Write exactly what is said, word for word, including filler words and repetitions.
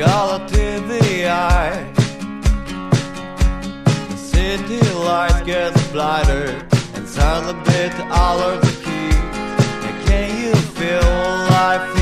reality in the eye. The city light gets brighter, and sound a bit out of the key. And can you feel life